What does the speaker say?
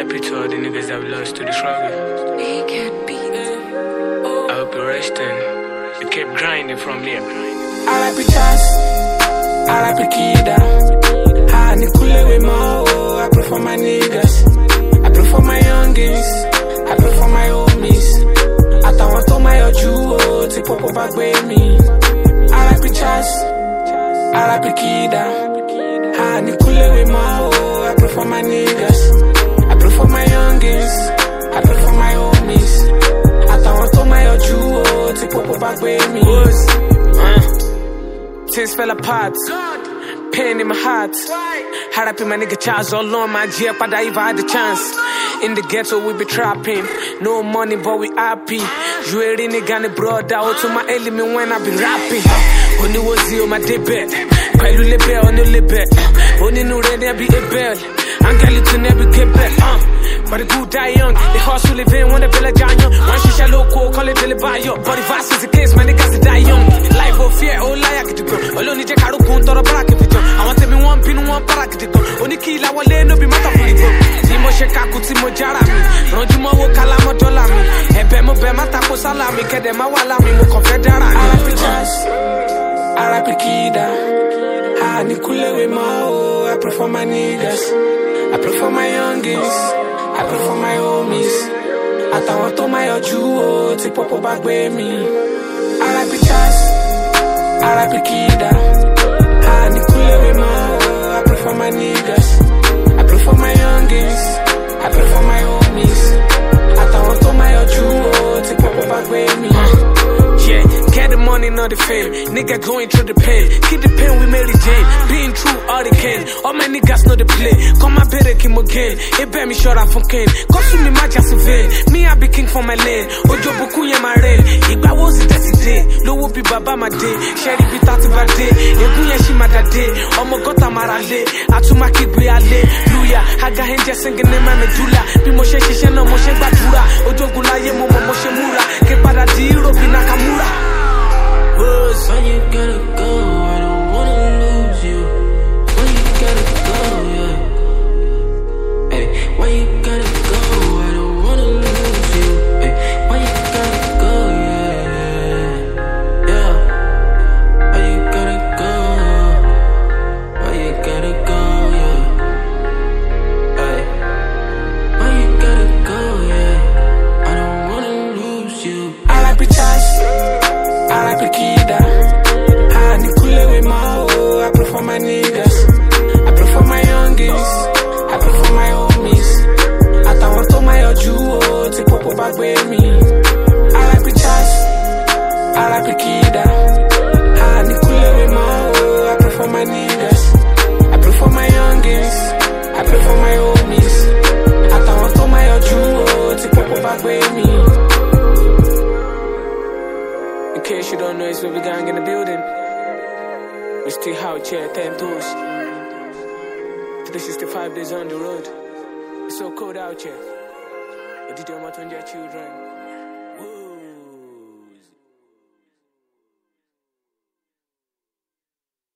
RIP to all the niggas that we lost to the struggle. I hope you're resting. You kept grinding from there. RIP Chas, RIP Kida. I Nikule with more. I pray for my niggas. I pray for my youngins. I pray for my homies. I want to my oju. Take pop back with me. RIP Chas, RIP Kida. I Nikule with more. I pray for my niggas. I pray for my youngins. I pray for my homies. I want to my oju. Take pop back with me. Things fell apart. Pain in my heart. RIP my nigga Chas all on my G up, I even had the chance. In the ghetto we be trapping. No money but we happy. You a nigga and the brother out to my element when I be rapping. Only was you my debit. Pailu lebe only lebe. Only no ready I be a bell. I'm getting to never get back. But the good die young. The hustle live in when the village die young. One she shall loco call it till it buy yo. But if I see the case my niggas die young. Life of fear oh lie I get to go. Alone je karu kun toro para ke fito. I want to be one pin one para ke to go. Oni kila wale no be matter for it. Timo sheka kuti mo jara mi. Ronjumo wo kala mo dola mi. Ebe mo be mata ko salami kede ma wala mi mo confederate. RIP Chas, RIP Kida. I Nikule with more. I pray for my niggas. I pray for my youngins. I pray for my homies. I want to my oju. Take pop back with me. RIP Chas, RIP Kida. I Nikule with more. I pray for my niggas. I pray for my youngins. I pray for my homies. I want to my oju. Take pop back with me. Yeah, get the money, not the fame. Nigga going through the pain. Keep the pain, we made it jam. Being true, all they can. All my niggas know the play. Come my better, Kim again. It bear me short out from Ken. Come to me, my just vein. Me, I be king for my land. Ojo Boku, yeah, my rain. Igba was it that's day. Low will be baba my day. Sherry be 30 by day. Egunya she my day. Omo gota marale. Atuma kibu ya le. Luya. Haga henja singing in my medulla. Be moshe shishe no moshe badura. Ojo gula ye momo moshe mura. Ke para diro binakamura. Why you gotta go? I don't wanna lose you. Why you gotta go? Yeah. Hey, why you gotta go? I don't wanna lose you. Hey, why you gotta go? Yeah, yeah. Why you gotta go? Why you gotta go? Yeah. Hey, why you gotta go? Yeah. I don't wanna lose you. RIP Chas, RIP Kida. I Nikule with more. I pray for my niggas. I pray for my youngins. I pray for my homies. I want to my oju. Take pop back with me. RIP Chas, RIP Kida. I Nikule with more. I pray for my niggas. I pray for my youngins. I pray for my homies. I want to my oju. Take pop back with me. In case you don't know, it's Baby Gang in the building. We still out here 10 toes. 365 days on the road. It's so cold out here. But did you want to your children?